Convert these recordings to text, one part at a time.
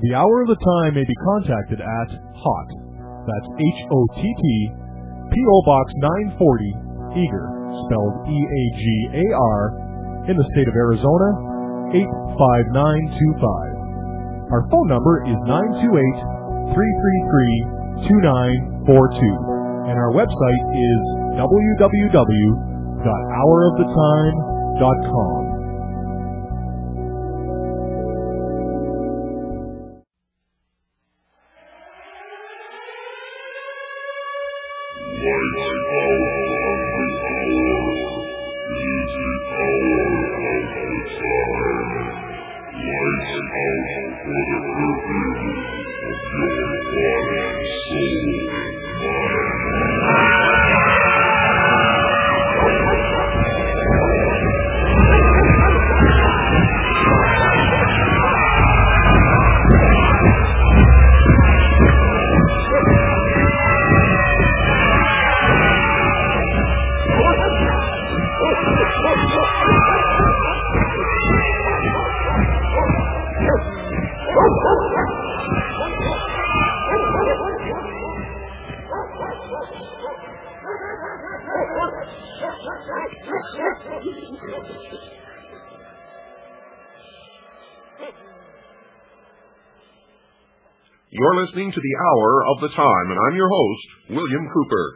The Hour of the Time may be contacted at HOTT, that's HOTT, P.O. Box 940, Eagar, spelled E-A-G-A-R, in the state of Arizona, 85925. Our phone number is 928-333-2942, and our website is www.houroftheTime.com. You're listening to the Hour of the Time, and I'm your host, William Cooper.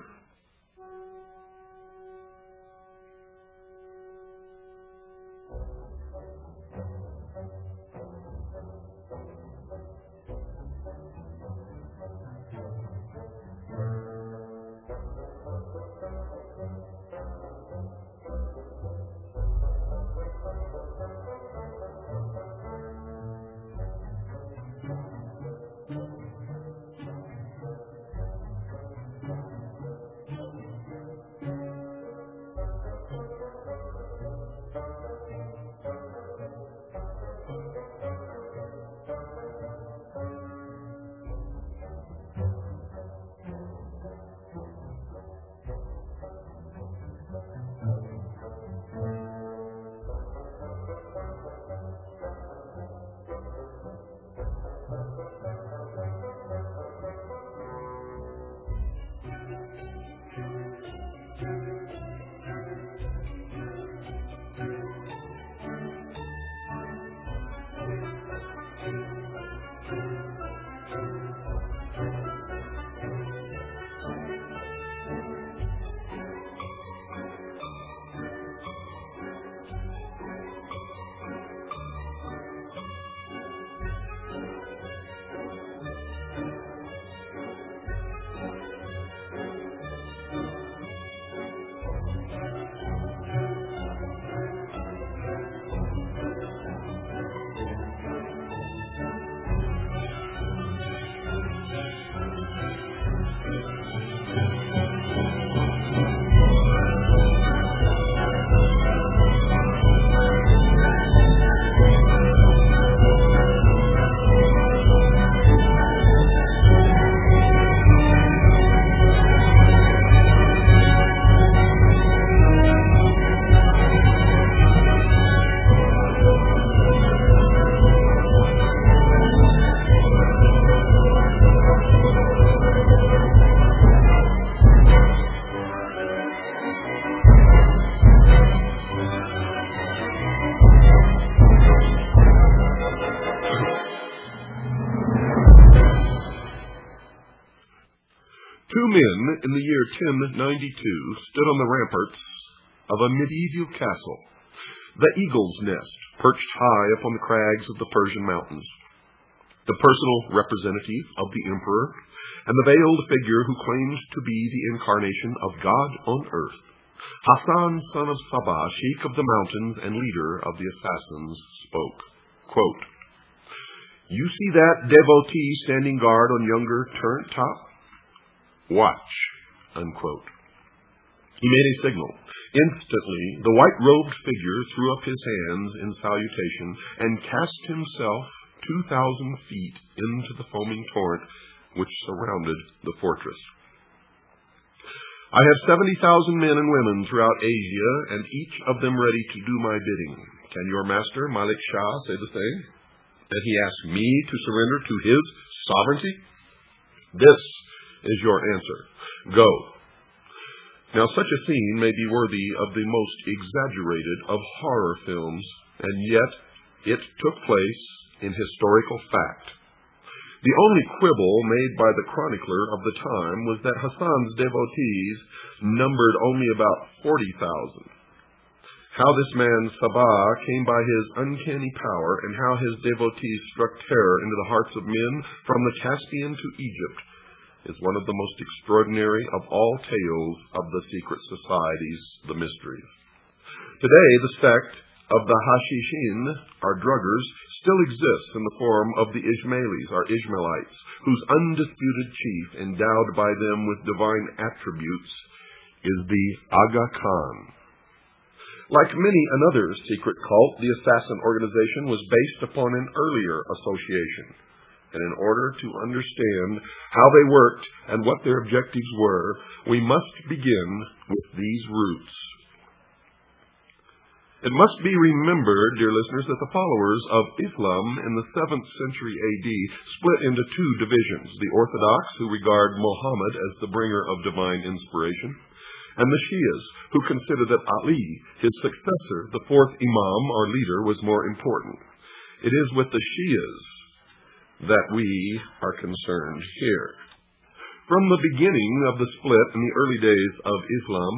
Two men in the year 1092 stood on the ramparts of a medieval castle, the Eagle's Nest, perched high upon the crags of the Persian mountains. The personal representative of the emperor and the veiled figure who claimed to be the incarnation of God on earth, Hassan, son of Sabah, sheikh of the mountains and leader of the assassins, spoke. Quote, "You see that devotee standing guard on yonder turret top? Watch." Unquote. He made a signal. Instantly, the white-robed figure threw up his hands in salutation and cast himself 2,000 feet into the foaming torrent which surrounded the fortress. "I have 70,000 men and women throughout Asia, and each of them ready to do my bidding. Can your master, Malik Shah, say the same?" and he asks me to surrender to his sovereignty? This is your answer. Go. Now, such a scene may be worthy of the most exaggerated of horror films, and yet it took place in historical fact. The only quibble made by the chronicler of the time was that Hasan's devotees numbered only about 40,000. How this man Sabah came by his uncanny power, and how his devotees struck terror into the hearts of men from the Caspian to Egypt, is one of the most extraordinary of all tales of the secret societies, the mysteries. Today, the sect of the Hashishin, or druggers, still exists in the form of the Ismailis, or Ishmaelites, whose undisputed chief, endowed by them with divine attributes, is the Aga Khan. Like many another secret cult, the assassin organization was based upon an earlier association. And in order to understand how they worked and what their objectives were, we must begin with these roots. It must be remembered, dear listeners, that the followers of Islam in the 7th century AD split into two divisions: the Orthodox, who regard Muhammad as the bringer of divine inspiration, and the Shias, who consider that Ali, his successor, the fourth Imam or leader, was more important. It is with the Shias that we are concerned here. From the beginning of the split in the early days of Islam,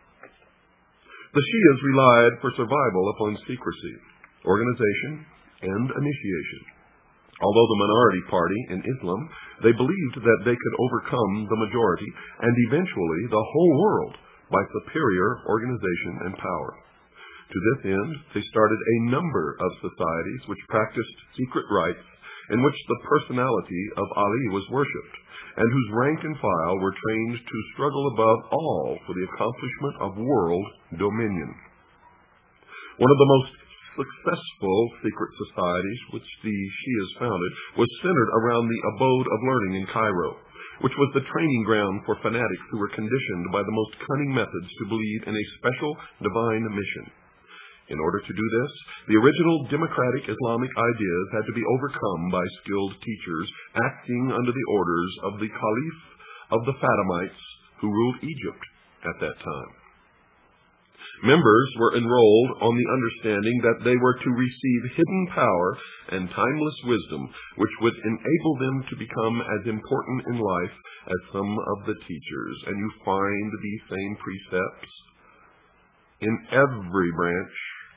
the Shias relied for survival upon secrecy, organization, and initiation. Although the minority party in Islam, they believed that they could overcome the majority and eventually the whole world by superior organization and power. To this end, they started a number of societies which practiced secret rites in which the personality of Ali was worshipped, and whose rank and file were trained to struggle above all for the accomplishment of world dominion. One of the most successful secret societies which the Shias founded was centered around the abode of learning in Cairo, which was the training ground for fanatics who were conditioned by the most cunning methods to believe in a special divine mission. In order to do this, the original democratic Islamic ideas had to be overcome by skilled teachers acting under the orders of the Caliph of the Fatimites who ruled Egypt at that time. Members were enrolled on the understanding that they were to receive hidden power and timeless wisdom, which would enable them to become as important in life as some of the teachers. And you find these same precepts in every branch,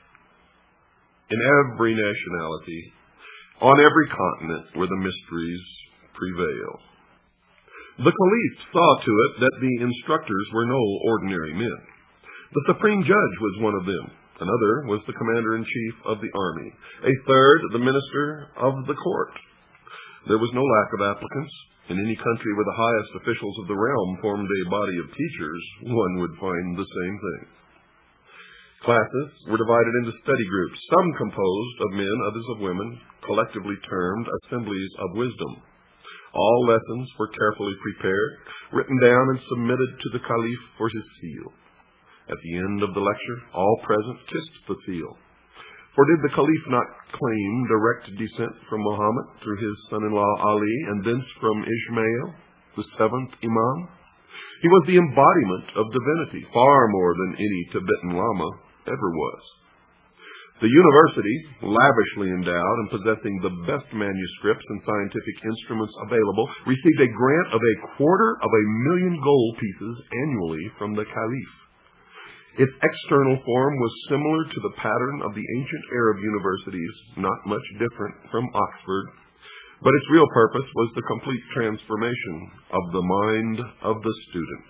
in every nationality, on every continent where the mysteries prevail. The Caliph saw to it that the instructors were no ordinary men. The supreme judge was one of them. Another was the commander-in-chief of the army. A third, the minister of the court. There was no lack of applicants. In any country where the highest officials of the realm formed a body of teachers, one would find the same thing. Classes were divided into study groups, some composed of men, others of women, collectively termed assemblies of wisdom. All lessons were carefully prepared, written down, and submitted to the Caliph for his seal. At the end of the lecture, all present kissed the seal. For did the Caliph not claim direct descent from Muhammad through his son-in-law Ali, and thence from Ismail, the 7th Imam? He was the embodiment of divinity, far more than any Tibetan Lama ever was. The university, lavishly endowed and possessing the best manuscripts and scientific instruments available, received a grant of 250,000 gold pieces annually from the Caliph. Its external form was similar to the pattern of the ancient Arab universities, not much different from Oxford, but its real purpose was the complete transformation of the mind of the student.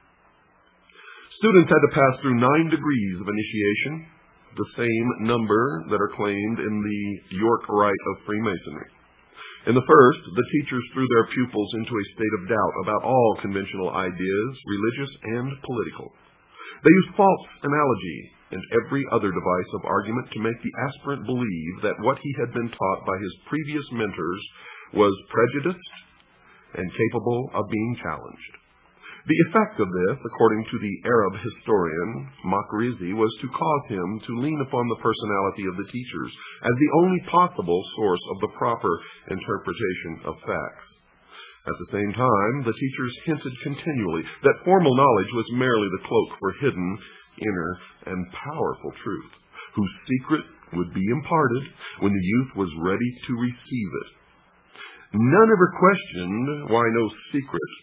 Students had to pass through 9 degrees of initiation, the same number that are claimed in the York Rite of Freemasonry. In the first, the teachers threw their pupils into a state of doubt about all conventional ideas, religious and political. They used false analogy and every other device of argument to make the aspirant believe that what he had been taught by his previous mentors was prejudiced and capable of being challenged. The effect of this, according to the Arab historian Makrizi, was to cause him to lean upon the personality of the teachers as the only possible source of the proper interpretation of facts. At the same time, the teachers hinted continually that formal knowledge was merely the cloak for hidden, inner, and powerful truth, whose secret would be imparted when the youth was ready to receive it. None ever questioned why no secret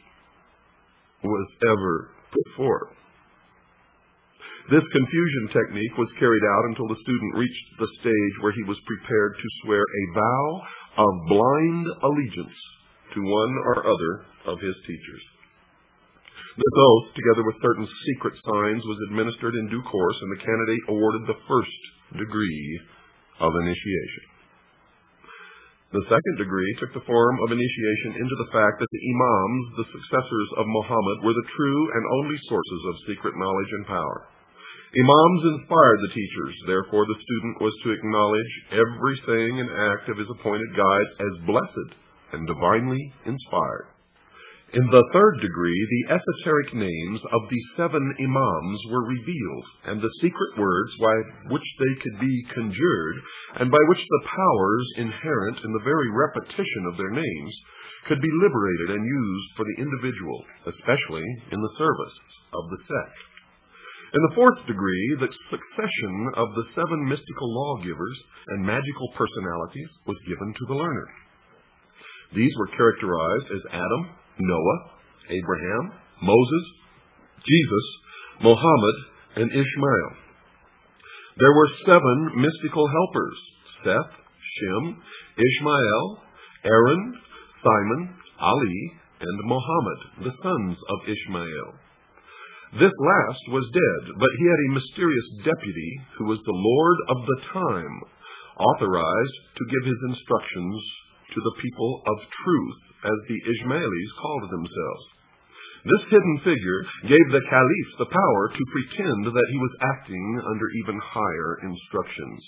was ever put forth. This confusion technique was carried out until the student reached the stage where he was prepared to swear a vow of blind allegiance to one or other of his teachers. This oath, together with certain secret signs, was administered in due course, and the candidate awarded the first degree of initiation. The second degree took the form of initiation into the fact that the imams, the successors of Muhammad, were the true and only sources of secret knowledge and power. Imams inspired the teachers. Therefore, the student was to acknowledge every saying and act of his appointed guides as blessed and divinely inspired. In the third degree, the esoteric names of the 7 imams were revealed, and the secret words by which they could be conjured, and by which the powers inherent in the very repetition of their names could be liberated and used for the individual, especially in the service of the sect. In the fourth degree, the succession of the 7 mystical lawgivers and magical personalities was given to the learner. These were characterized as Adam, Noah, Abraham, Moses, Jesus, Muhammad, and Ishmael. There were 7 mystical helpers: Seth, Shem, Ishmael, Aaron, Simon, Ali, and Muhammad, the sons of Ishmael. This last was dead, but he had a mysterious deputy who was the Lord of the time, authorized to give his instructions to the people of truth, as the Ismailis called themselves. This hidden figure gave the caliph the power to pretend that he was acting under even higher instructions.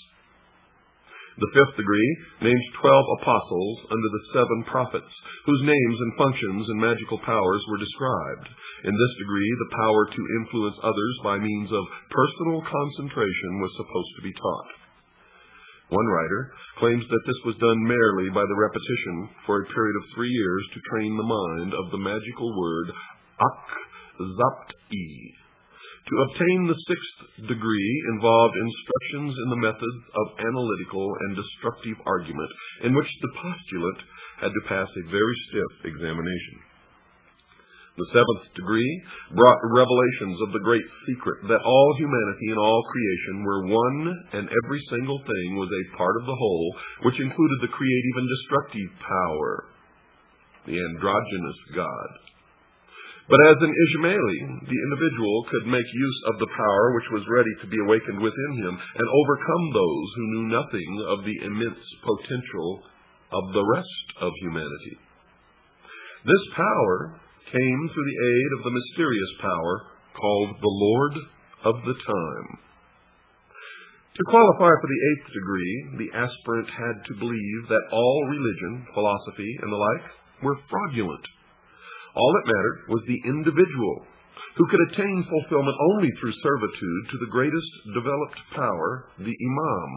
The fifth degree named 12 apostles under the 7 prophets, whose names and functions and magical powers were described. In this degree, the power to influence others by means of personal concentration was supposed to be taught. One writer claims that this was done merely by the repetition for a period of 3 years to train the mind of the magical word Ak-Zapt-I. To obtain the 6th degree involved instructions in the methods of analytical and destructive argument, in which the postulant had to pass a very stiff examination. The 7th degree brought revelations of the great secret that all humanity and all creation were one, and every single thing was a part of the whole, which included the creative and destructive power, the androgynous God. But as an Ismaili, the individual could make use of the power which was ready to be awakened within him and overcome those who knew nothing of the immense potential of the rest of humanity. This power came through the aid of the mysterious power called the Lord of the Time. To qualify for the 8th degree, the aspirant had to believe that all religion, philosophy, and the like were fraudulent. All that mattered was the individual, who could attain fulfillment only through servitude to the greatest developed power, the Imam.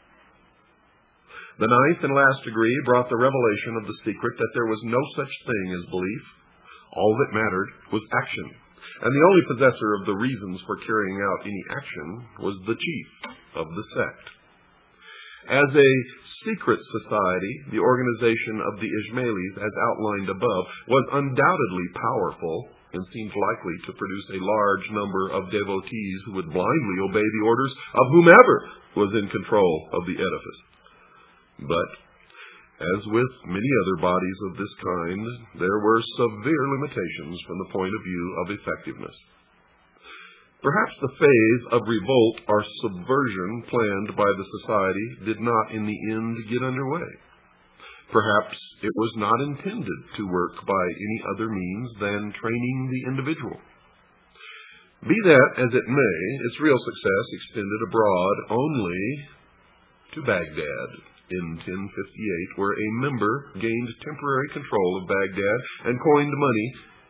The 9th and last degree brought the revelation of the secret that there was no such thing as belief. All that mattered was action, and the only possessor of the reasons for carrying out any action was the chief of the sect. As a secret society, the organization of the Ismailis, as outlined above, was undoubtedly powerful and seemed likely to produce a large number of devotees who would blindly obey the orders of whomever was in control of the edifice. But as with many other bodies of this kind, there were severe limitations from the point of view of effectiveness. Perhaps the phase of revolt or subversion planned by the society did not in the end get underway. Perhaps it was not intended to work by any other means than training the individual. Be that as it may, its real success extended abroad only to Baghdad in 1058, where a member gained temporary control of Baghdad and coined money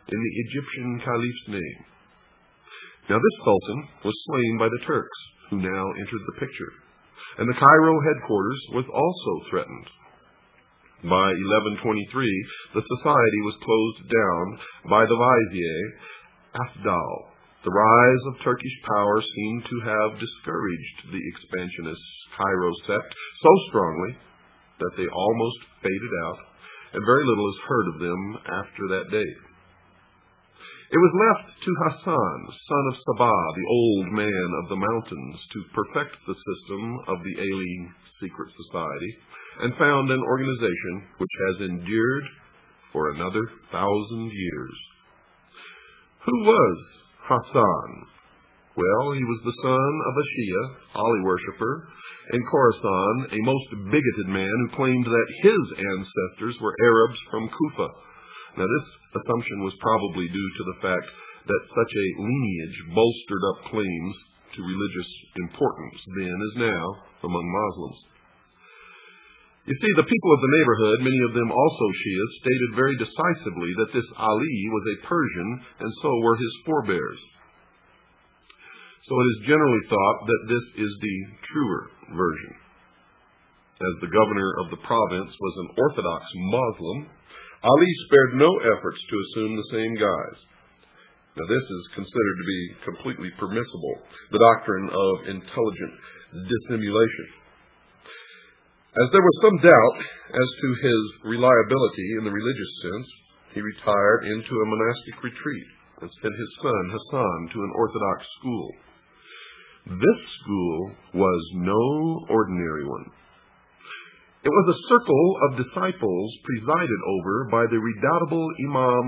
in the Egyptian caliph's name. Now this sultan was slain by the Turks, who now entered the picture, and the Cairo headquarters was also threatened. By 1123, the society was closed down by the vizier Afdal. The rise of Turkish power seemed to have discouraged the expansionist Cairo sect so strongly that they almost faded out, and very little is heard of them after that date. It was left to Hasan, son of Sabah, the old man of the mountains, to perfect the system of the alien secret society, and found an organization which has endured for another 1,000 years. Who was Hasan? Well, he was the son of a Shia, Ali worshipper, in Khorasan, a most bigoted man who claimed that his ancestors were Arabs from Kufa. Now, this assumption was probably due to the fact that such a lineage bolstered up claims to religious importance then as now among Muslims. You see, the people of the neighborhood, many of them also Shias, stated very decisively that this Ali was a Persian, and so were his forebears. So it is generally thought that this is the truer version. As the governor of the province was an Orthodox Muslim, Ali spared no efforts to assume the same guise. Now this is considered to be completely permissible, the doctrine of intelligent dissimulation. As there was some doubt as to his reliability in the religious sense, he retired into a monastic retreat and sent his son Hasan to an Orthodox school. This school was no ordinary one. It was a circle of disciples presided over by the redoubtable Imam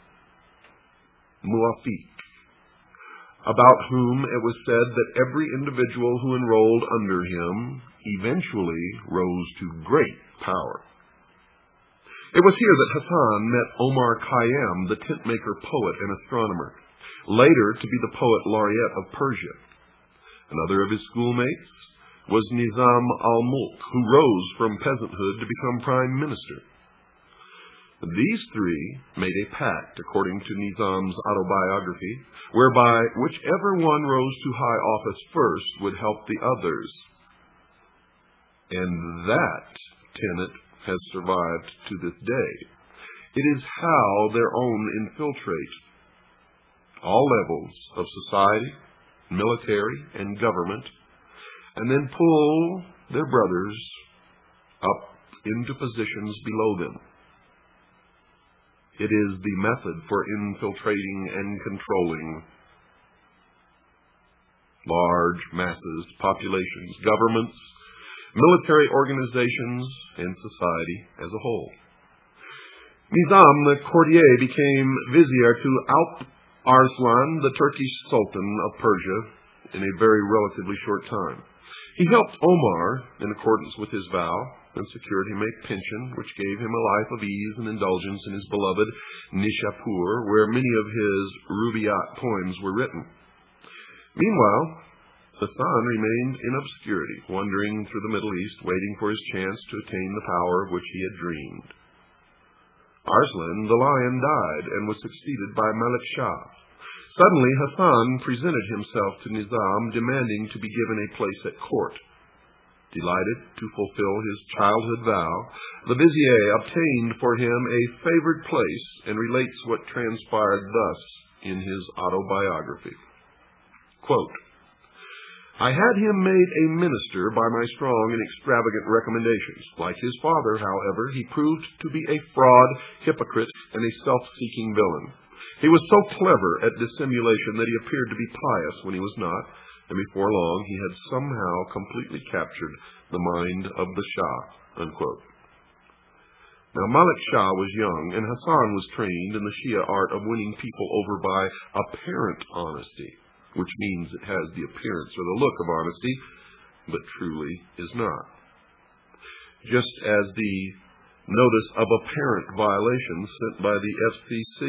Muwafiq, about whom it was said that every individual who enrolled under him eventually rose to great power. It was here that Hasan met Omar Khayyam, the tent-maker poet and astronomer, later to be the poet laureate of Persia. Another of his schoolmates was Nizam al-Mulk, who rose from peasanthood to become prime minister. These three made a pact, according to Nizam's autobiography, whereby whichever one rose to high office first would help the others. And that tenet has survived to this day. It is how their own infiltrate all levels of society, military, and government, and then pull their brothers up into positions below them. It is the method for infiltrating and controlling large masses, populations, governments, military organizations, and society as a whole. Nizam the courtier became vizier to Alp Arslan, the Turkish Sultan of Persia, in a very relatively short time. He helped Omar in accordance with his vow and secured him a pension which gave him a life of ease and indulgence in his beloved Nishapur, where many of his Rubaiyat poems were written. Meanwhile, Hasan remained in obscurity, wandering through the Middle East, waiting for his chance to attain the power of which he had dreamed. Arslan, the lion, died and was succeeded by Malik Shah. Suddenly, Hasan presented himself to Nizam, demanding to be given a place at court. Delighted to fulfill his childhood vow, the vizier obtained for him a favored place and relates what transpired thus in his autobiography. Quote, I had him made a minister by my strong and extravagant recommendations. Like his father, however, he proved to be a fraud, hypocrite, and a self-seeking villain. He was so clever at dissimulation that he appeared to be pious when he was not, and before long he had somehow completely captured the mind of the Shah. Unquote. Now, Malik Shah was young, and Hasan was trained in the Shia art of winning people over by apparent honesty, which means it has the appearance or the look of honesty, but truly is not. Just as the notice of apparent violations sent by the FCC.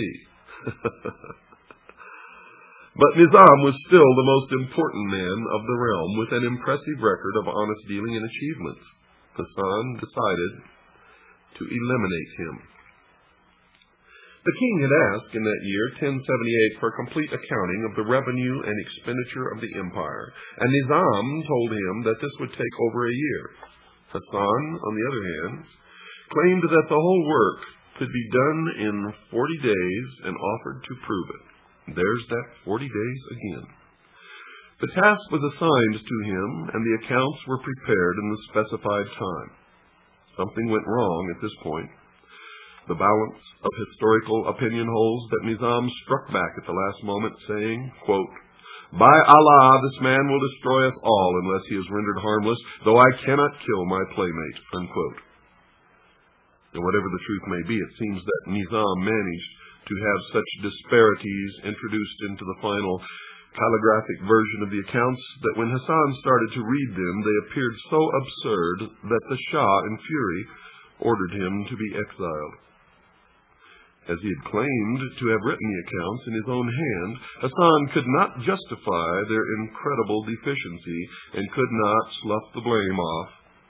But Nizam was still the most important man of the realm, with an impressive record of honest dealing and achievements. Hasan decided to eliminate him. The king had asked in that year, 1078, for a complete accounting of the revenue and expenditure of the empire, and Nizam told him that this would take over a year. Hasan, on the other hand, claimed that the whole work could be done in 40 days and offered to prove it. There's that 40 days again. The task was assigned to him, and the accounts were prepared in the specified time. Something went wrong at this point. The balance of historical opinion holds that Nizam struck back at the last moment, saying, quote, "By Allah, this man will destroy us all unless he is rendered harmless, though I cannot kill my playmate," unquote. And whatever the truth may be, it seems that Nizam managed to have such disparities introduced into the final calligraphic version of the accounts that when Hasan started to read them, they appeared so absurd that the Shah, in fury, ordered him to be exiled. As he had claimed to have written the accounts in his own hand, Hasan could not justify their incredible deficiency and could not slough the blame off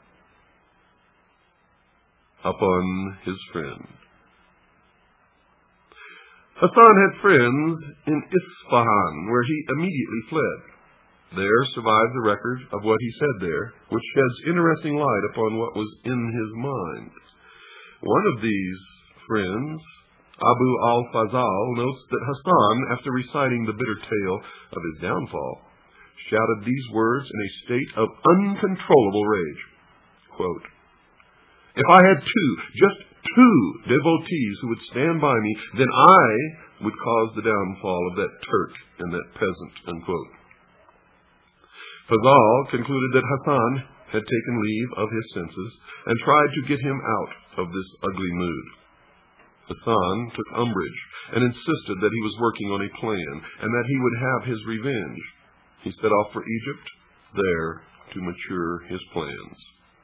upon his friend. Hasan had friends in Isfahan, where he immediately fled. There survives a record of what he said there, which sheds interesting light upon what was in his mind. One of these friends, Abu al-Fazal, notes that Hasan, after reciting the bitter tale of his downfall, shouted these words in a state of uncontrollable rage. Quote, "If I had just two devotees who would stand by me, then I would cause the downfall of that Turk and that peasant," unquote. Fazal concluded that Hasan had taken leave of his senses and tried to get him out of this ugly mood. Hasan took umbrage and insisted that he was working on a plan and that he would have his revenge. He set off for Egypt, there to mature his plans.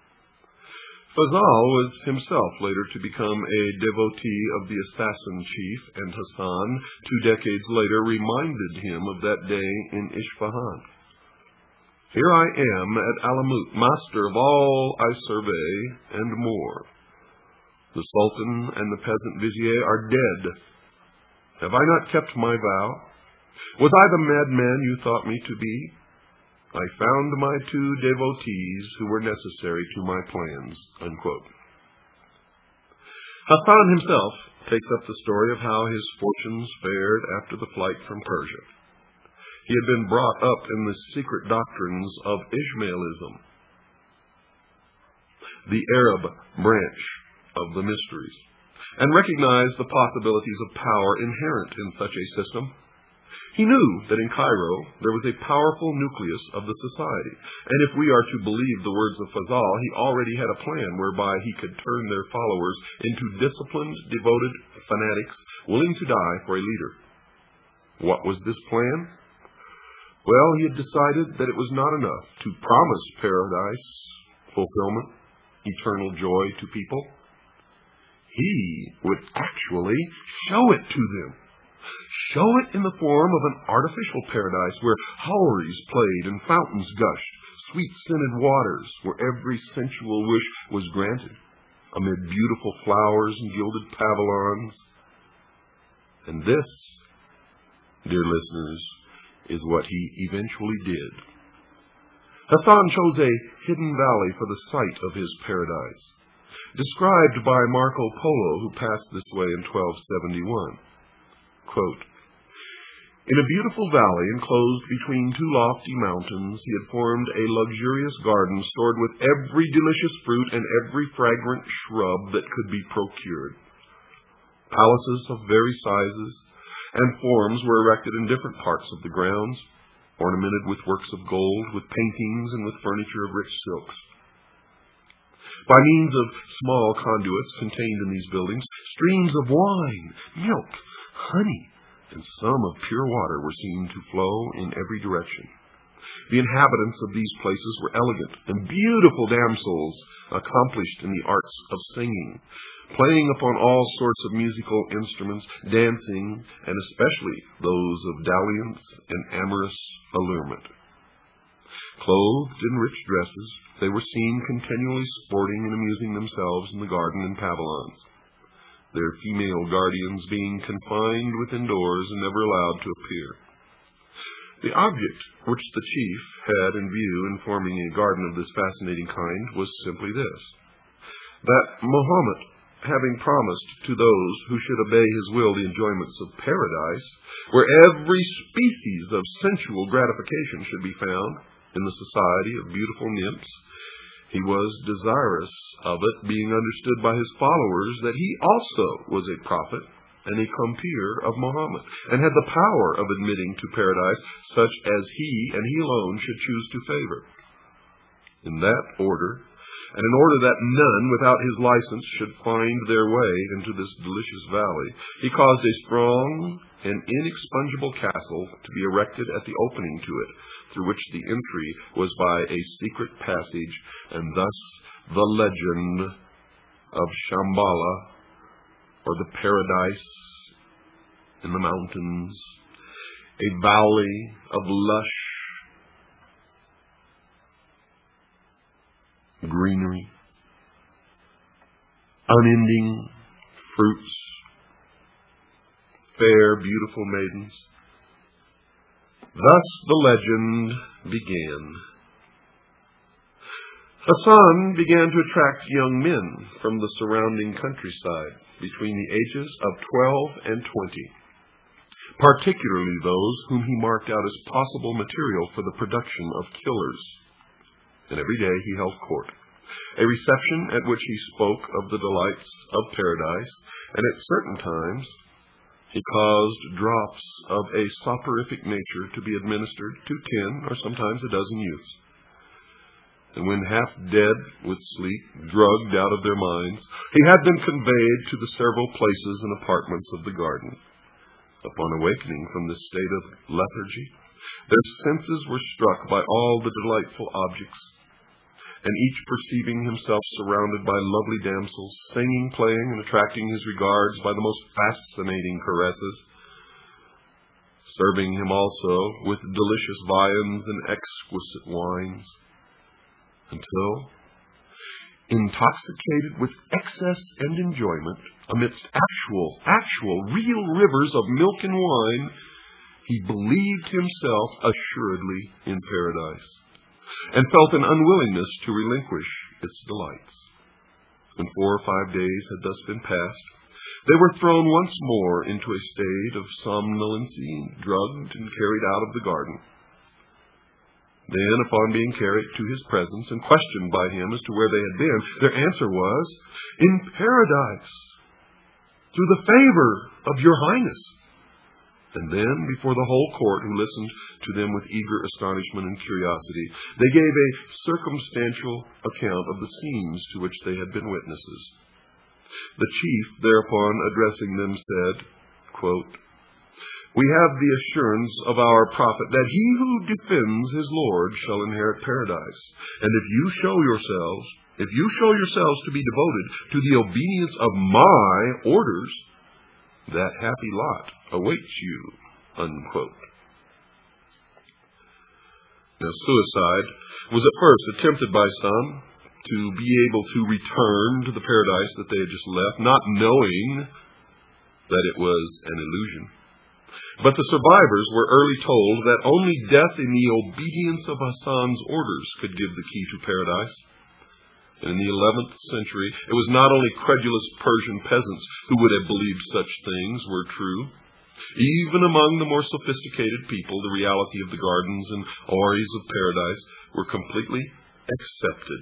Fazal was himself later to become a devotee of the assassin chief, and Hasan, 2 decades later, reminded him of that day in Isfahan. "Here I am at Alamut, master of all I survey and more. The Sultan and the peasant vizier are dead. Have I not kept my vow? Was I the madman you thought me to be? I found my 2 devotees who were necessary to my plans," unquote. Hasan himself takes up the story of how his fortunes fared after the flight from Persia. He had been brought up in the secret doctrines of Ismailism, the Arab branch of the mysteries, and recognized the possibilities of power inherent in such a system. He knew that in Cairo there was a powerful nucleus of the society, and if we are to believe the words of Fazal, he already had a plan whereby he could turn their followers into disciplined, devoted fanatics willing to die for a leader. What was this plan? Well, he had decided that it was not enough to promise paradise, fulfillment, eternal joy to people. He would actually show it to them. Show it in the form of an artificial paradise where houris played and fountains gushed, sweet-scented waters where every sensual wish was granted, amid beautiful flowers and gilded pavilions. And this, dear listeners, is what he eventually did. Hasan chose a hidden valley for the site of his paradise, described by Marco Polo, who passed this way in 1271. Quote, "In a beautiful valley enclosed between 2 lofty mountains, he had formed a luxurious garden stored with every delicious fruit and every fragrant shrub that could be procured. Palaces of various sizes and forms were erected in different parts of the grounds, ornamented with works of gold, with paintings, and with furniture of rich silks. By means of small conduits contained in these buildings, streams of wine, milk, honey, and some of pure water were seen to flow in every direction. The inhabitants of these places were elegant and beautiful damsels, accomplished in the arts of singing, playing upon all sorts of musical instruments, dancing, and especially those of dalliance and amorous allurement. Clothed in rich dresses, they were seen continually sporting and amusing themselves in the garden and pavilions. their female guardians being confined within doors and never allowed to appear. The object which the chief had in view in forming a garden of this fascinating kind was simply this: that Muhammad, having promised to those who should obey his will the enjoyments of paradise, where every species of sensual gratification should be found in the society of beautiful nymphs, he was desirous of it being understood by his followers that he also was a prophet and a compeer of Muhammad, and had the power of admitting to paradise such as he and he alone should choose to favor. In that order, and in order that none without his license should find their way into this delicious valley, he caused a strong and inexpugnable castle to be erected at the opening to it, through which the entry was by a secret passage, and thus the legend of Shambhala, or the paradise in the mountains, a valley of lush greenery, unending fruits, fair, beautiful maidens. Thus the legend began. Hasan began to attract young men from the surrounding countryside between the ages of 12 and 20, particularly those whom he marked out as possible material for the production of killers. And every day he held court, a reception at which he spoke of the delights of paradise, and at certain times he caused drops of a soporific nature to be administered to 10 or sometimes a dozen youths. And when half dead with sleep, drugged out of their minds, he had them conveyed to the several places and apartments of the garden. Upon awakening from this state of lethargy, their senses were struck by all the delightful objects, and each perceiving himself surrounded by lovely damsels, singing, playing, and attracting his regards by the most fascinating caresses, serving him also with delicious viands and exquisite wines, until, intoxicated with excess and enjoyment, amidst real rivers of milk and wine, he believed himself assuredly in paradise, and felt an unwillingness to relinquish its delights. When 4 or 5 days had thus been passed, they were thrown once more into a state of somnolency, drugged and carried out of the garden. Then, upon being carried to his presence and questioned by him as to where they had been, their answer was, "In paradise, through the favor of your Highness." And then, before the whole court, who listened to them with eager astonishment and curiosity, they gave a circumstantial account of the scenes to which they had been witnesses. The chief, thereupon addressing them, said, quote, "We have the assurance of our prophet that he who defends his Lord shall inherit paradise. And if you show yourselves to be devoted to the obedience of my orders, that happy lot awaits you." Unquote. Now, suicide was at first attempted by some to be able to return to the paradise that they had just left, not knowing that it was an illusion. But the survivors were early told that only death in the obedience of Hasan's orders could give the key to paradise. And in the 11th century, it was not only credulous Persian peasants who would have believed such things were true. Even among the more sophisticated people, the reality of the gardens and houris of paradise were completely accepted.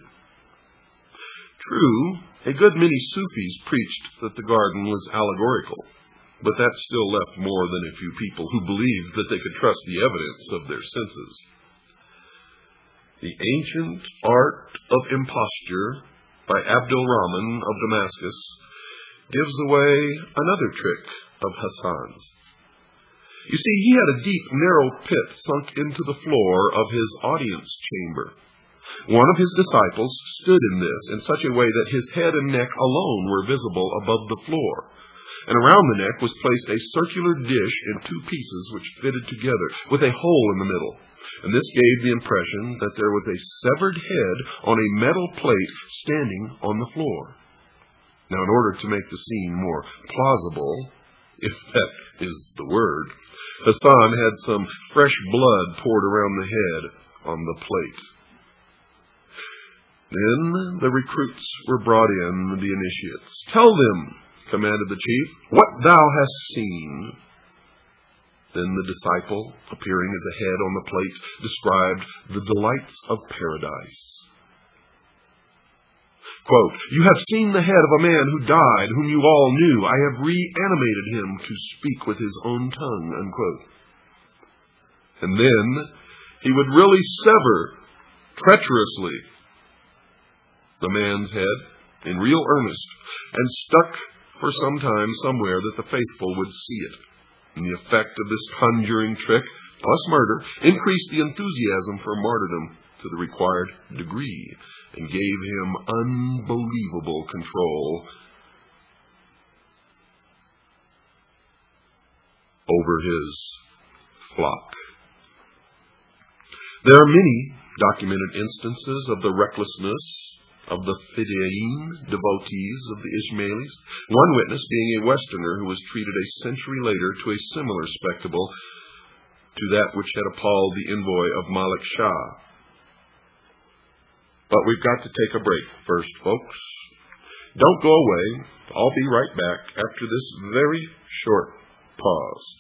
True, a good many Sufis preached that the garden was allegorical, but that still left more than a few people who believed that they could trust the evidence of their senses. The Ancient Art of Imposture by Abdul Rahman of Damascus gives away another trick of Hasan's. You see, he had a deep, narrow pit sunk into the floor of his audience chamber. One of his disciples stood in this in such a way that his head and neck alone were visible above the floor, and around the neck was placed a circular dish in 2 pieces which fitted together, with a hole in the middle. And this gave the impression that there was a severed head on a metal plate standing on the floor. Now, in order to make the scene more plausible, if that is the word, Hasan had some fresh blood poured around the head on the plate. Then the recruits were brought in, the initiates. "Tell them," commanded the chief, "what thou hast seen." Then the disciple, appearing as a head on the plate, described the delights of paradise. Quote, "You have seen the head of a man who died, whom you all knew. I have reanimated him to speak with his own tongue." Unquote. And then he would really sever treacherously the man's head in real earnest, and stuck for some time somewhere that the faithful would see it. And the effect of this conjuring trick, plus murder, increased the enthusiasm for martyrdom to the required degree, and gave him unbelievable control over his flock. There are many documented instances of the recklessness of the Fidayeen, devotees of the Ismailis, one witness being a Westerner who was treated a century later to a similar spectacle to that which had appalled the envoy of Malik Shah. But we've got to take a break first, folks. Don't go away. I'll be right back after this very short pause.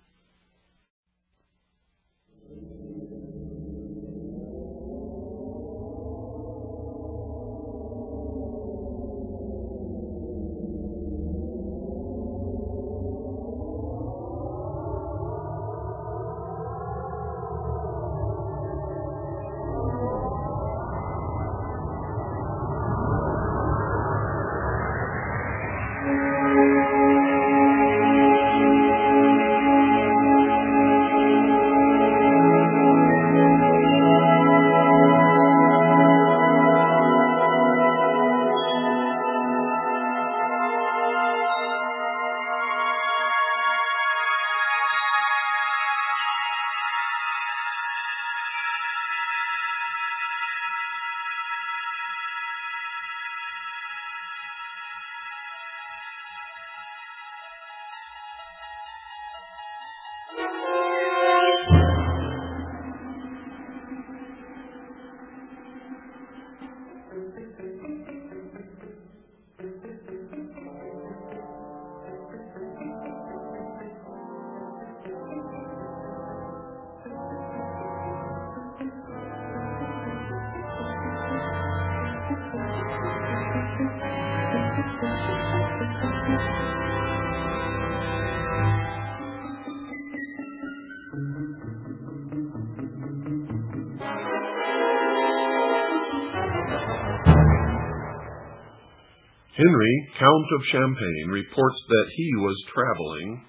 Henry, Count of Champagne, reports that he was traveling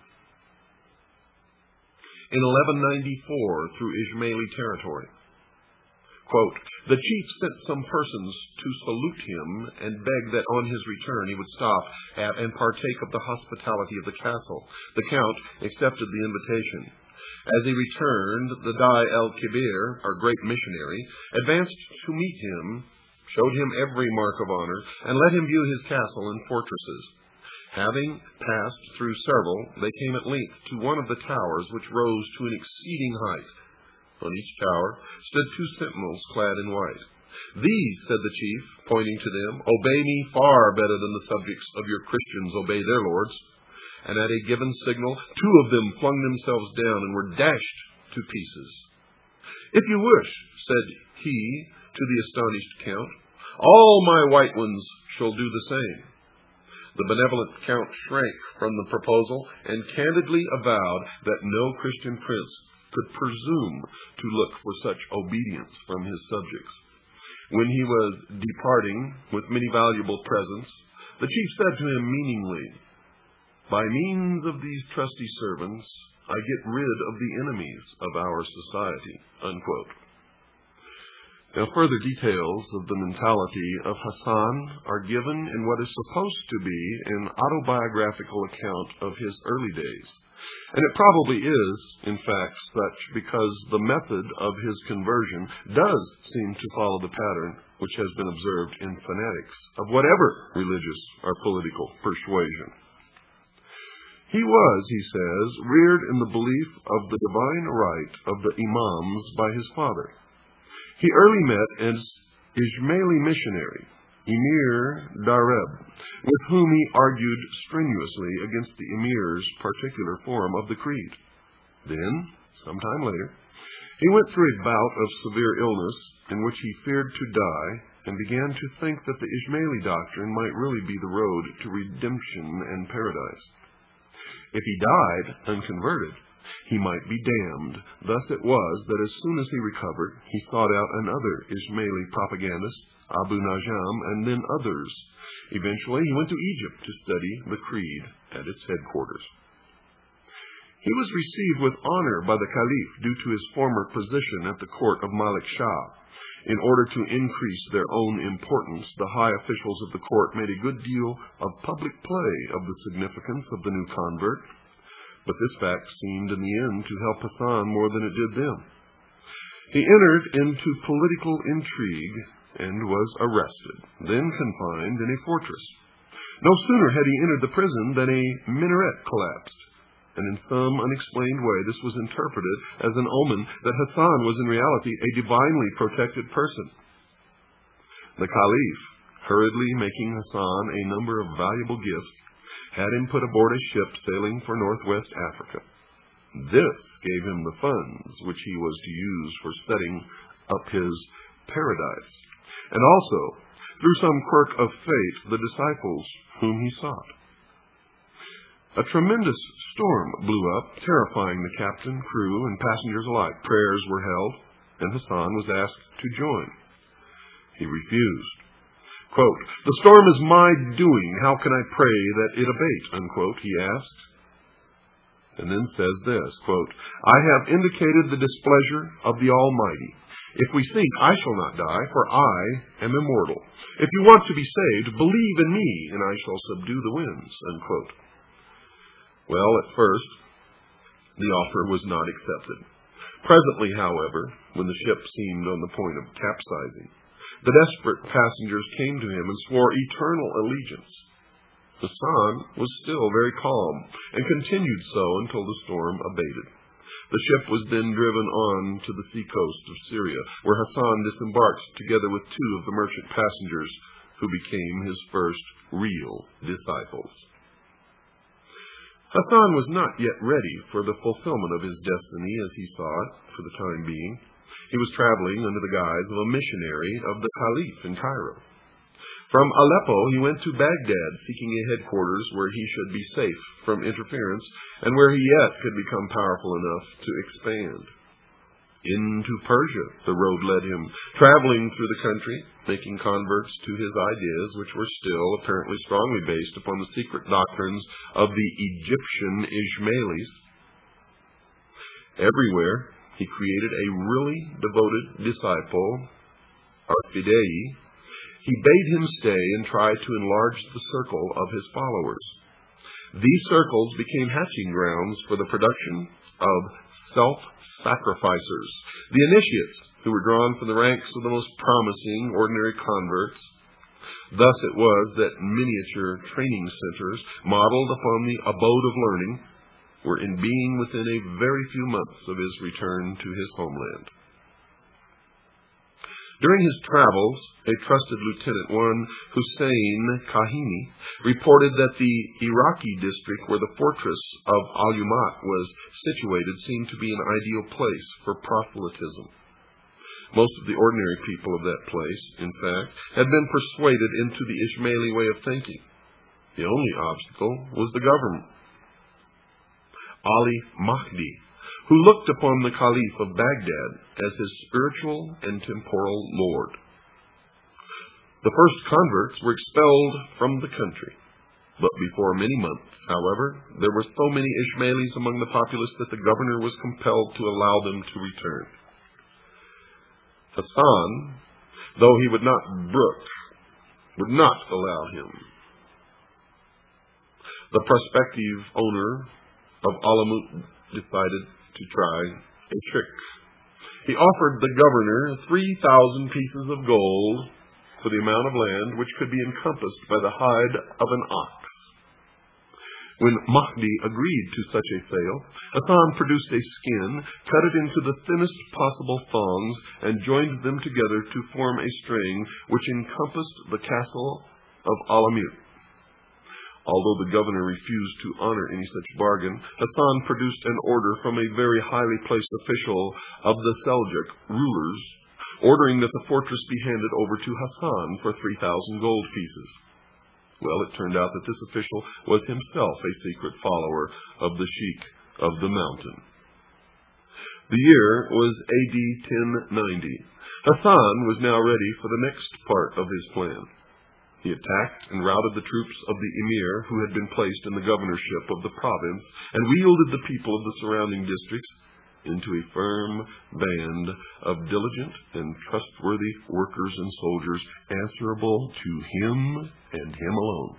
in 1194 through Ismaili territory. Quote, "The chief sent some persons to salute him and beg that on his return he would stop at and partake of the hospitality of the castle. The count accepted the invitation. As he returned, the Dai el-Kibir, our great missionary, advanced to meet him, showed him every mark of honor, and let him view his castle and fortresses. Having passed through several, they came at length to one of the towers, which rose to an exceeding height. On each tower stood 2 sentinels clad in white. 'These,' said the chief, pointing to them, 'obey me far better than the subjects of your Christians obey their lords.' And at a given signal, 2 of them flung themselves down and were dashed to pieces. 'If you wish,' said he to the astonished count, 'all my white ones shall do the same.' The benevolent count shrank from the proposal and candidly avowed that no Christian prince could presume to look for such obedience from his subjects. When he was departing with many valuable presents, the chief said to him meaningly, 'By means of these trusty servants, I get rid of the enemies of our society.'" Unquote. Now, further details of the mentality of Hasan are given in what is supposed to be an autobiographical account of his early days. And it probably is, in fact, such because the method of his conversion does seem to follow the pattern which has been observed in fanatics of whatever religious or political persuasion. He was, he says, reared in the belief of the divine right of the imams by his father. He early met an Ismaili missionary, Emir Dareb, with whom he argued strenuously against the emir's particular form of the creed. Then, some time later, he went through a bout of severe illness in which he feared to die and began to think that the Ismaili doctrine might really be the road to redemption and paradise. If he died unconverted, he might be damned. Thus it was that as soon as he recovered, he sought out another Ismaili propagandist, Abu Najam, and then others. Eventually, he went to Egypt to study the creed at its headquarters. He was received with honor by the Caliph due to his former position at the court of Malik Shah. In order to increase their own importance, the high officials of the court made a good deal of public play of the significance of the new convert, but this fact seemed in the end to help Hasan more than it did them. He entered into political intrigue and was arrested, then confined in a fortress. No sooner had he entered the prison than a minaret collapsed, and in some unexplained way this was interpreted as an omen that Hasan was in reality a divinely protected person. The Caliph, hurriedly making Hasan a number of valuable gifts, had him put aboard a ship sailing for northwest Africa. This gave him the funds which he was to use for setting up his paradise, and also, through some quirk of fate, the disciples whom he sought. A tremendous storm blew up, terrifying the captain, crew, and passengers alike. Prayers were held, and Hasan was asked to join. He refused. Quote, "The storm is my doing. How can I pray that it abate?" Unquote, he asked. And then says this, quote, "I have indicated the displeasure of the Almighty. If we sink, I shall not die, for I am immortal. If you want to be saved, believe in me, and I shall subdue the winds." Unquote. Well, at first, the offer was not accepted. Presently, however, when the ship seemed on the point of capsizing, the desperate passengers came to him and swore eternal allegiance. Hasan was still very calm, and continued so until the storm abated. The ship was then driven on to the seacoast of Syria, where Hasan disembarked together with two of the merchant passengers who became his first real disciples. Hasan was not yet ready for the fulfillment of his destiny as he saw it for the time being. He was traveling under the guise of a missionary of the Caliph in Cairo. From Aleppo, he went to Baghdad, seeking a headquarters where he should be safe from interference and where he yet could become powerful enough to expand. Into Persia the road led him, traveling through the country, making converts to his ideas, which were still apparently strongly based upon the secret doctrines of the Egyptian Ismailis. Everywhere he created a really devoted disciple, Arfidei. He bade him stay and try to enlarge the circle of his followers. These circles became hatching grounds for the production of self-sacrificers, the initiates who were drawn from the ranks of the most promising ordinary converts. Thus it was that miniature training centers, modeled upon the abode of learning, were in being within a very few months of his return to his homeland. During his travels, a trusted lieutenant, one Hussein Kahini, reported that the Iraqi district where the fortress of Al-Umat was situated seemed to be an ideal place for proselytism. Most of the ordinary people of that place, in fact, had been persuaded into the Ismaili way of thinking. The only obstacle was the government. Ali Mahdi, who looked upon the Caliph of Baghdad as his spiritual and temporal lord. The first converts were expelled from the country, but before many months, however, there were so many Ismailis among the populace that the governor was compelled to allow them to return. Hasan, though he would not brook, would not allow him. The prospective owner of Alamut decided to try a trick. He offered the governor 3,000 pieces of gold for the amount of land which could be encompassed by the hide of an ox. When Mahdi agreed to such a sale, Hasan produced a skin, cut it into the thinnest possible thongs, and joined them together to form a string which encompassed the castle of Alamut. Although the governor refused to honor any such bargain, Hasan produced an order from a very highly placed official of the Seljuk rulers, ordering that the fortress be handed over to Hasan for 3,000 gold pieces. Well, it turned out that this official was himself a secret follower of the Sheikh of the Mountain. The year was AD 1090. Hasan was now ready for the next part of his plan. He attacked and routed the troops of the emir who had been placed in the governorship of the province, and wielded the people of the surrounding districts into a firm band of diligent and trustworthy workers and soldiers answerable to him and him alone.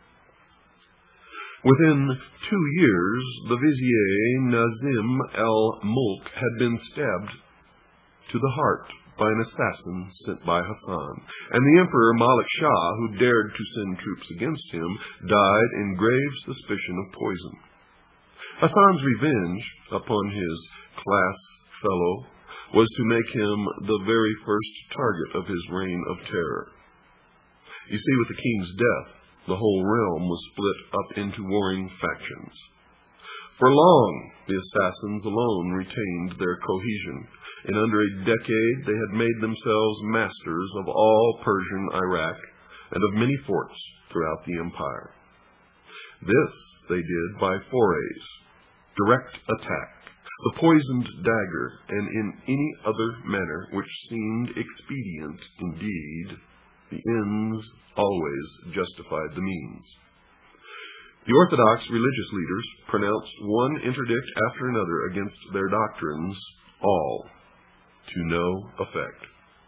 Within 2 years, the vizier Nazim al-Mulk had been stabbed to the heart by an assassin sent by Hasan, and the Emperor Malik Shah, who dared to send troops against him, died in grave suspicion of poison. Hasan's revenge upon his class fellow was to make him the very first target of his reign of terror. You see, with the king's death, the whole realm was split up into warring factions. For long, the assassins alone retained their cohesion. In under a decade, they had made themselves masters of all Persian Iraq and of many forts throughout the empire. This they did by forays, direct attack, the poisoned dagger, and in any other manner which seemed expedient. Indeed, the ends always justified the means. The Orthodox religious leaders pronounced one interdict after another against their doctrines, all to no effect.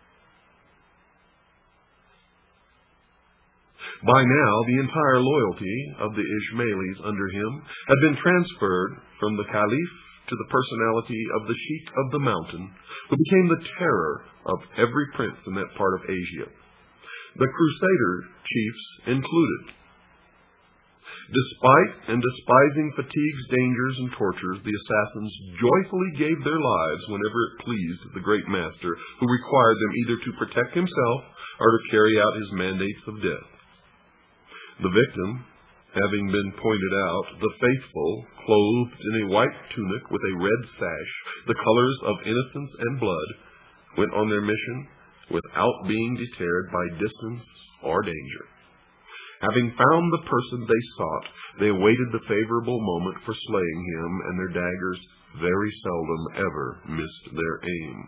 By now, the entire loyalty of the Ismailis under him had been transferred from the Caliph to the personality of the Sheikh of the Mountain, who became the terror of every prince in that part of Asia, the Crusader chiefs included. Despite and despising fatigues, dangers, and tortures, the assassins joyfully gave their lives whenever it pleased the great master, who required them either to protect himself or to carry out his mandates of death. The victim, having been pointed out, the faithful, clothed in a white tunic with a red sash, the colors of innocence and blood, went on their mission without being deterred by distance or danger. Having found the person they sought, they awaited the favorable moment for slaying him, and their daggers very seldom ever missed their aim.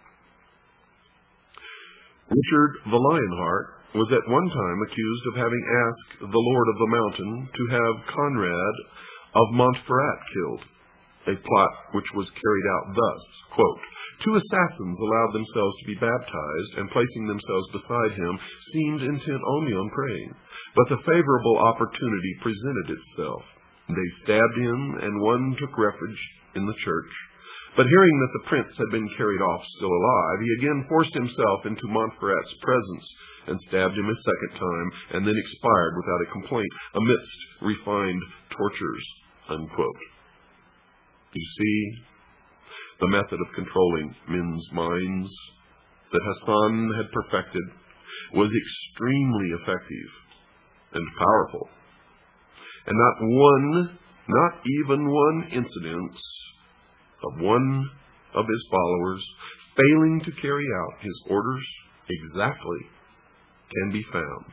Richard the Lionheart was at one time accused of having asked the Lord of the Mountain to have Conrad of Montferrat killed, a plot which was carried out thus, quote, "Two assassins allowed themselves to be baptized, and placing themselves beside him, seemed intent only on praying. But the favorable opportunity presented itself. They stabbed him, and one took refuge in the church. But hearing that the prince had been carried off still alive, he again forced himself into Montferrat's presence, and stabbed him a second time, and then expired without a complaint, amidst refined tortures." Unquote. You see, the method of controlling men's minds that Hasan had perfected was extremely effective and powerful. And not even one incident of one of his followers failing to carry out his orders exactly can be found.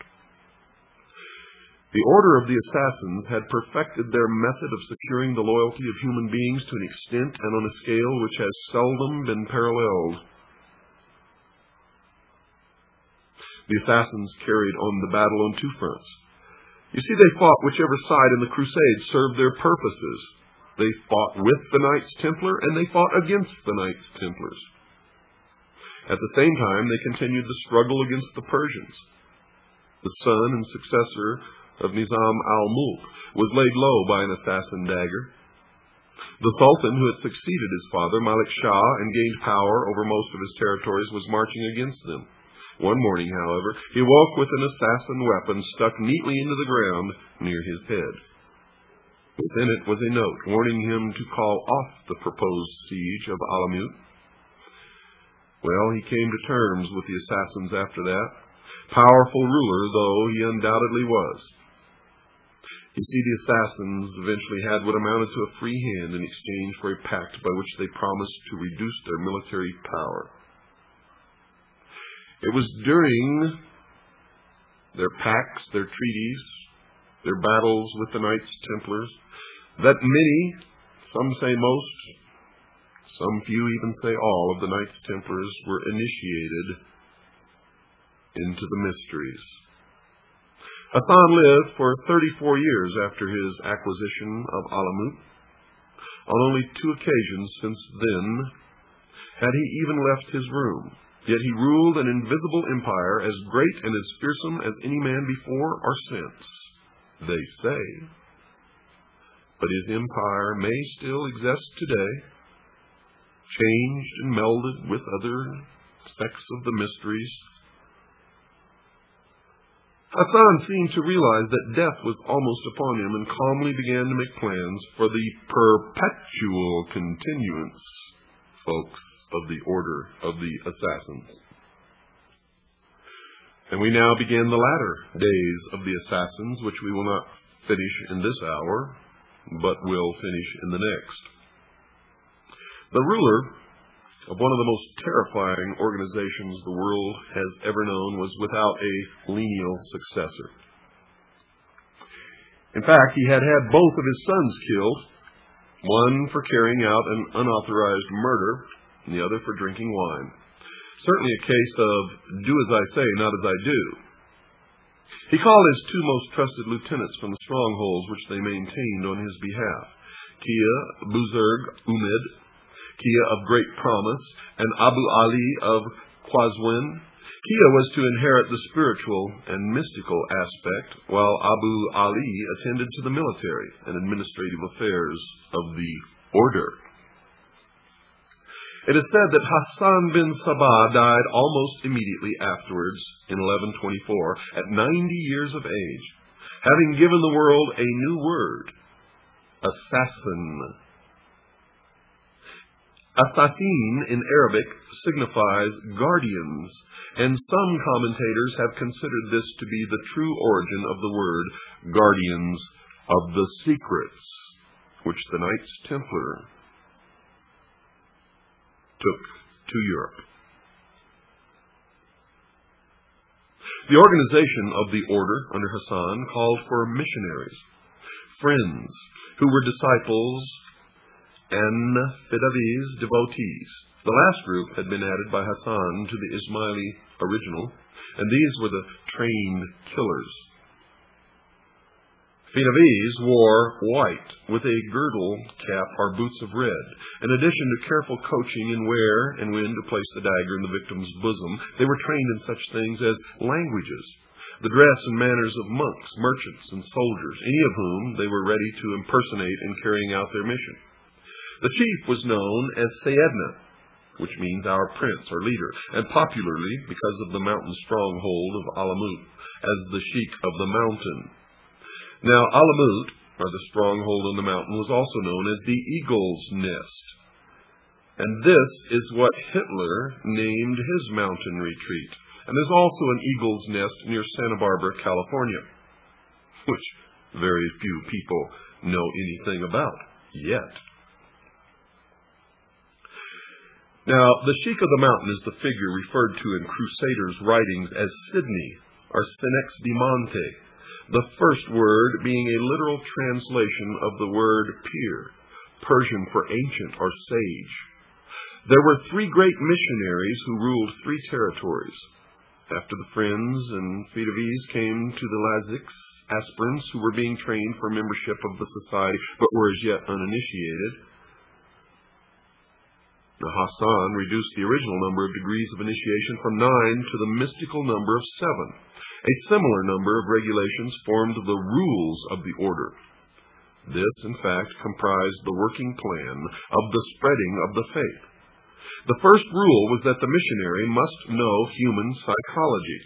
The order of the assassins had perfected their method of securing the loyalty of human beings to an extent and on a scale which has seldom been paralleled. The assassins carried on the battle on two fronts. You see, they fought whichever side in the crusade served their purposes. They fought with the Knights Templar, and they fought against the Knights Templars. At the same time, they continued the struggle against the Persians. The son and successor of Nizam al-Mulk was laid low by an assassin dagger. The Sultan who had succeeded his father, Malik Shah, and gained power over most of his territories, was marching against them. One morning, however, he woke with an assassin weapon stuck neatly into the ground near his head. Within it was a note warning him to call off the proposed siege of Alamut. Well, he came to terms with the assassins after that, powerful ruler though he undoubtedly was. You see, the assassins eventually had what amounted to a free hand in exchange for a pact by which they promised to reduce their military power. It was during their pacts, their treaties, their battles with the Knights Templars, that many, some say most, some few even say all of the Knights Templars were initiated into the mysteries. Hasan lived for 34 years after his acquisition of Alamut. On only 2 occasions since then had he even left his room, yet he ruled an invisible empire as great and as fearsome as any man before or since, they say. But his empire may still exist today, changed and melded with other sects of the mysteries. Hasan seemed to realize that death was almost upon him and calmly began to make plans for the perpetual continuance, folks, of the Order of the Assassins. And we now begin the latter days of the Assassins, which we will not finish in this hour, but will finish in the next. The ruler of one of the most terrifying organizations the world has ever known was without a lineal successor. In fact, he had had both of his sons killed, one for carrying out an unauthorized murder, and the other for drinking wine. Certainly a case of do as I say, not as I do. He called his 2 most trusted lieutenants from the strongholds which they maintained on his behalf, Kia Buzurg Umid, Kia of Great Promise, and Abu Ali of Qazwin. Kia was to inherit the spiritual and mystical aspect, while Abu Ali attended to the military and administrative affairs of the order. It is said that Hasan bin Sabah died almost immediately afterwards in 1124 at 90 years of age, having given the world a new word, assassin. Assassin in Arabic signifies guardians, and some commentators have considered this to be the true origin of the word guardians of the secrets, which the Knights Templar took to Europe. The organization of the order under Hasan called for missionaries, friends who were disciples and Fidavi's devotees. The last group had been added by Hasan to the Ismaili original, and these were the trained killers. Fidavis wore white with a girdle cap or boots of red. In addition to careful coaching in where and when to place the dagger in the victim's bosom, they were trained in such things as languages, the dress and manners of monks, merchants, and soldiers, any of whom they were ready to impersonate in carrying out their mission. The chief was known as Sayyidna, which means our prince or leader, and popularly, because of the mountain stronghold of Alamut, as the Sheikh of the mountain. Now, Alamut, or the stronghold on the mountain, was also known as the Eagle's Nest. And this is what Hitler named his mountain retreat. And there's also an Eagle's Nest near Santa Barbara, California, which very few people know anything about yet. Now, the Sheikh of the Mountain is the figure referred to in Crusaders' writings as Sidney, or Senex de Monte, the first word being a literal translation of the word pir, Persian for ancient or sage. There were 3 great missionaries who ruled 3 territories. After the Friends and Fidavis came to the Lazics, aspirants who were being trained for membership of the society but were as yet uninitiated. Now, Hasan reduced the original number of degrees of initiation from 9 to the mystical number of 7. A similar number of regulations formed the rules of the order. This, in fact, comprised the working plan of the spreading of the faith. The first rule was that the missionary must know human psychology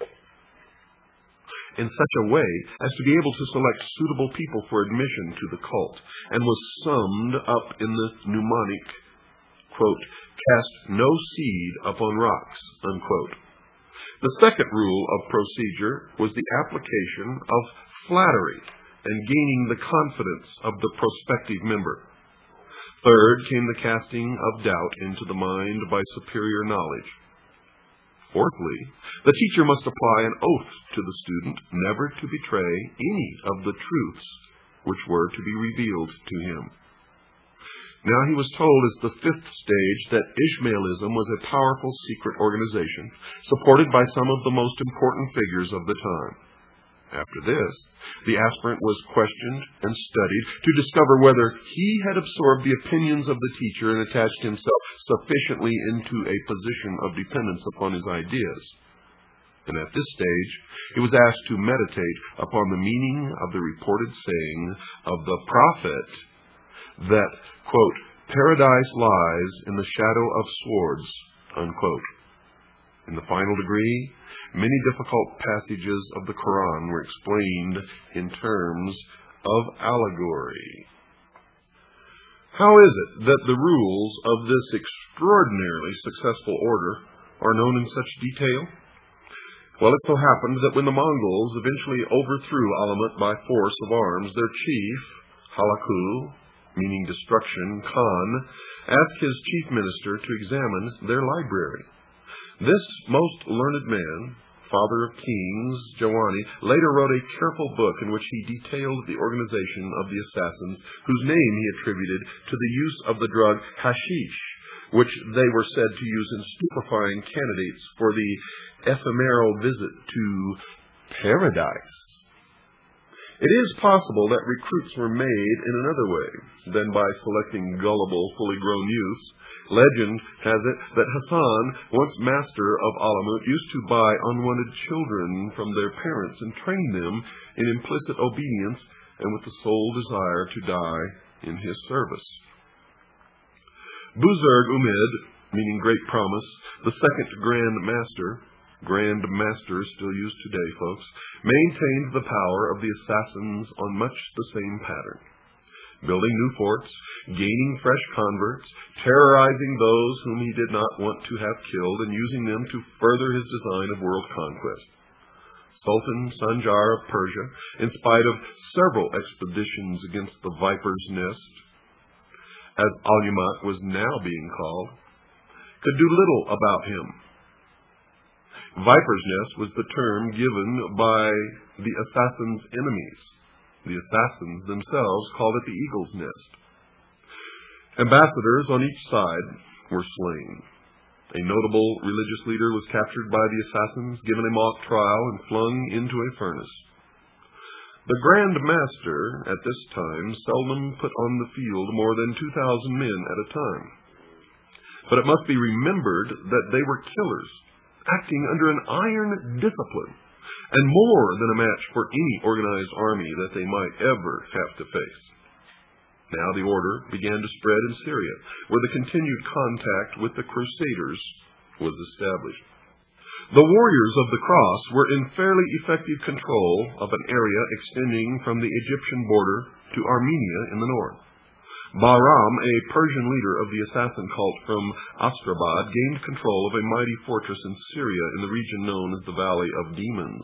in such a way as to be able to select suitable people for admission to the cult, and was summed up in the mnemonic, quote, "Cast no seed upon rocks," unquote. The second rule of procedure was the application of flattery and gaining the confidence of the prospective member. Third came the casting of doubt into the mind by superior knowledge. Fourthly, the teacher must apply an oath to the student never to betray any of the truths which were to be revealed to him. Now he was told as the fifth stage that Ishmaelism was a powerful secret organization, supported by some of the most important figures of the time. After this, the aspirant was questioned and studied to discover whether he had absorbed the opinions of the teacher and attached himself sufficiently into a position of dependence upon his ideas. And at this stage, he was asked to meditate upon the meaning of the reported saying of the prophet that, quote, "Paradise lies in the shadow of swords," unquote. In the final degree, many difficult passages of the Quran were explained in terms of allegory. How is it that the rules of this extraordinarily successful order are known in such detail? Well, it so happened that when the Mongols eventually overthrew Alamut by force of arms, their chief, Halaku, meaning destruction, Khan, asked his chief minister to examine their library. This most learned man, father of kings, Jawani, later wrote a careful book in which he detailed the organization of the assassins, whose name he attributed to the use of the drug hashish, which they were said to use in stupefying candidates for the ephemeral visit to paradise. It is possible that recruits were made in another way than by selecting gullible, fully grown youths. Legend has it that Hassan, once master of Alamut, used to buy unwanted children from their parents and train them in implicit obedience and with the sole desire to die in his service. Buzurg Umid, meaning Great Promise, the second Grand Master still used today, folks, maintained the power of the assassins on much the same pattern. Building new forts, gaining fresh converts, terrorizing those whom he did not want to have killed, and using them to further his design of world conquest. Sultan Sanjar of Persia, in spite of several expeditions against the Viper's Nest, as Alamut was now being called, could do little about him. Viper's Nest was the term given by the assassin's enemies. The assassins themselves called it the Eagle's Nest. Ambassadors on each side were slain. A notable religious leader was captured by the assassins, given a mock trial, and flung into a furnace. The Grand Master, at this time, seldom put on the field more than 2,000 men at a time. But it must be remembered that they were killers, acting under an iron discipline, and more than a match for any organized army that they might ever have to face. Now the order began to spread in Syria, where the continued contact with the Crusaders was established. The warriors of the cross were in fairly effective control of an area extending from the Egyptian border to Armenia in the north. Bahram, a Persian leader of the assassin cult from Astrabad, gained control of a mighty fortress in Syria in the region known as the Valley of Demons,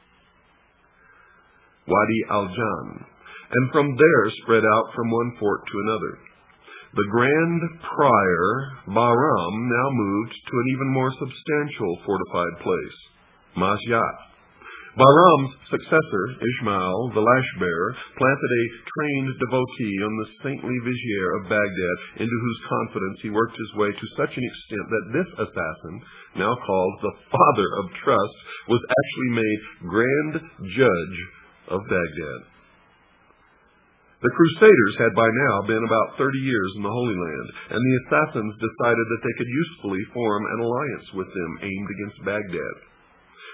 Wadi al-Jan, and from there spread out from one fort to another. The Grand Prior, Bahram, now moved to an even more substantial fortified place, Masyat. Bahram's successor, Ismail, the lash-bearer, planted a trained devotee on the saintly vizier of Baghdad, into whose confidence he worked his way to such an extent that this assassin, now called the Father of Trust, was actually made Grand Judge of Baghdad. The Crusaders had by now been about 30 years in the Holy Land, and the assassins decided that they could usefully form an alliance with them aimed against Baghdad.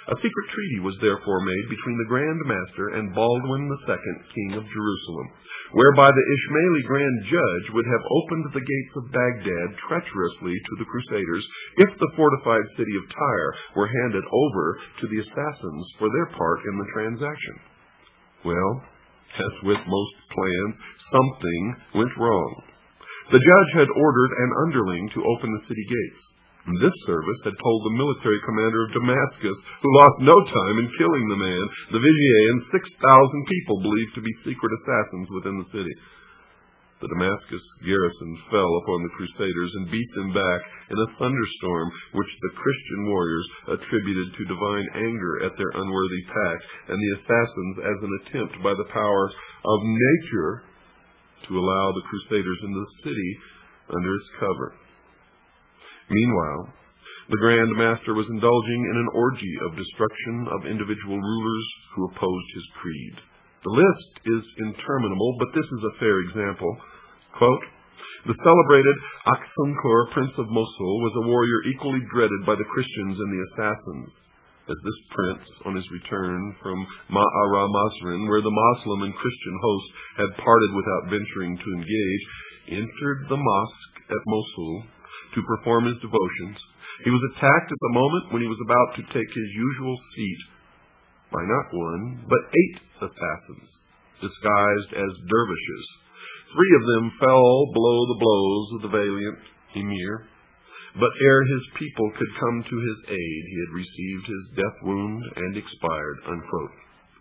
A secret treaty was therefore made between the Grand Master and Baldwin II, King of Jerusalem, whereby the Ismaili Grand Judge would have opened the gates of Baghdad treacherously to the Crusaders if the fortified city of Tyre were handed over to the assassins for their part in the transaction. Well, as with most plans, something went wrong. The judge had ordered an underling to open the city gates. This service had told the military commander of Damascus, who lost no time in killing the man, the vizier, and 6,000 people believed to be secret assassins within the city. The Damascus garrison fell upon the Crusaders and beat them back in a thunderstorm which the Christian warriors attributed to divine anger at their unworthy pact, and the assassins as an attempt by the power of nature to allow the Crusaders into the city under its cover. Meanwhile, the Grand Master was indulging in an orgy of destruction of individual rulers who opposed his creed. The list is interminable, but this is a fair example. Quote, "The celebrated Aksunkur, Prince of Mosul, was a warrior equally dreaded by the Christians and the assassins. As this prince, on his return from Ma'ara Masrin, where the Moslem and Christian hosts had parted without venturing to engage, entered the mosque at Mosul to perform his devotions, he was attacked at the moment when he was about to take his usual seat by not one, but 8 assassins, disguised as dervishes. 3 of them fell below the blows of the valiant emir, but ere his people could come to his aid, he had received his death wound and expired." Unquote.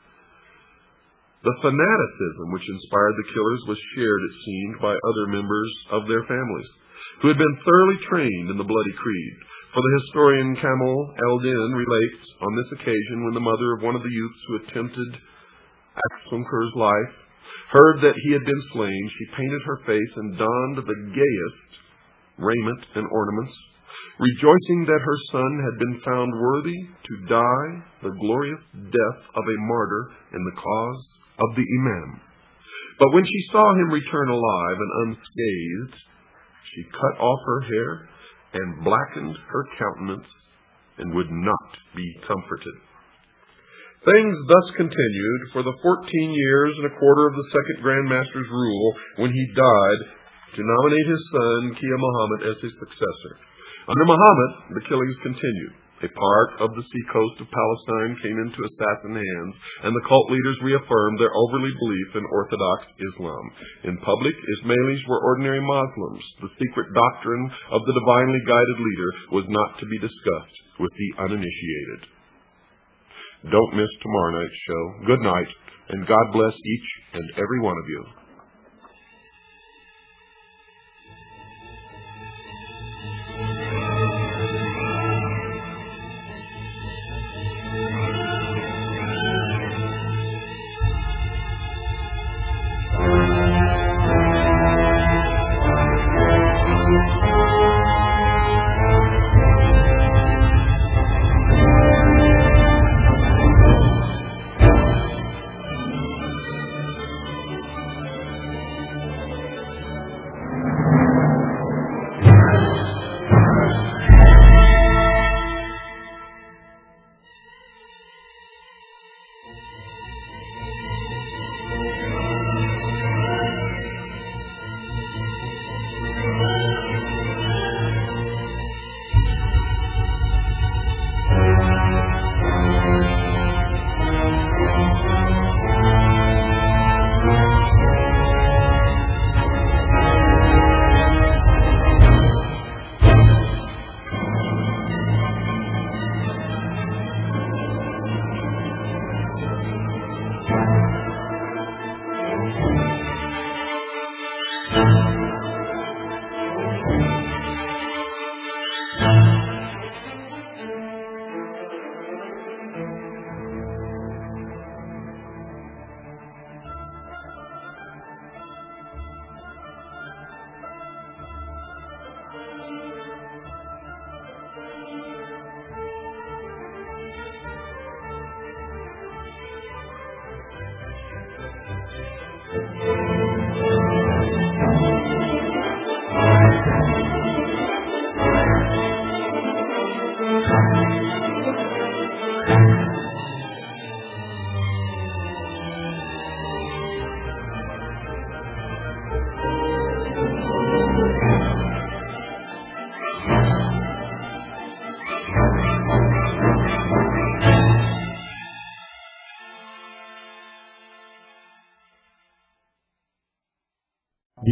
The fanaticism which inspired the killers was shared, it seemed, by other members of their families, who had been thoroughly trained in the bloody creed. For the historian Kamal el-Din relates, on this occasion, when the mother of one of the youths who attempted Aksunkur's life heard that he had been slain, she painted her face and donned the gayest raiment and ornaments, rejoicing that her son had been found worthy to die the glorious death of a martyr in the cause of the Imam. But when she saw him return alive and unscathed, she cut off her hair and blackened her countenance and would not be comforted. Things thus continued for the 14 years and a quarter of the second Grand Master's rule, when he died to nominate his son, Kia Muhammad, as his successor. Under Muhammad, the killings continued. A part of the seacoast of Palestine came into assassin hands, and the cult leaders reaffirmed their overly belief in Orthodox Islam. In public, Ismailis were ordinary Muslims. The secret doctrine of the divinely guided leader was not to be discussed with the uninitiated. Don't miss tomorrow night's show. Good night, and God bless each and every one of you.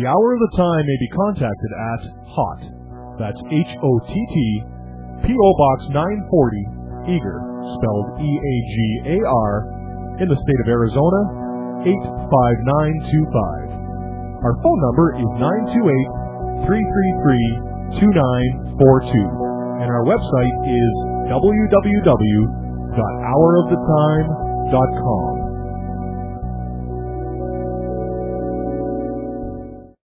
The Hour of the Time may be contacted at HOTT, that's HOTT, P.O. Box 940, Eagar, spelled EAGAR, in the state of Arizona, 85925. Our phone number is 928-333-2942, and our website is www.houroftetime.com.